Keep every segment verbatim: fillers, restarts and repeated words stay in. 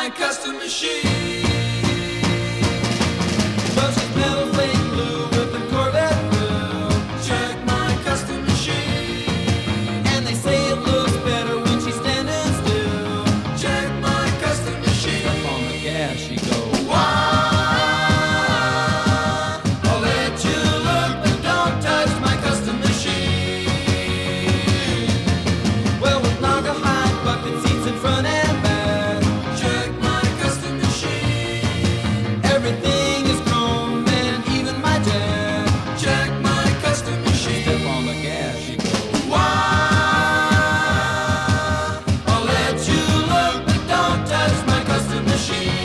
my custom machine. Well, she's metal flake blue with a Corvette blue. Check my custom machine. And they say it looks better when she's standing still. Check my custom machine. Step on the gas, she goes. Wah! I'll let you look, but don't touch my custom machine. Well, with Naugahyde bucket seats in front and back. Check my custom machine. Everything is chrome and even my jack. Check my custom machine. Step on the gas, she goes. Wah! I'll let you look, but don't touch my custom machine.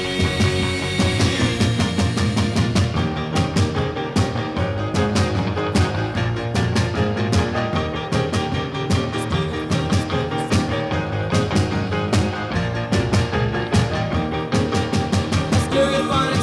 Stereophonic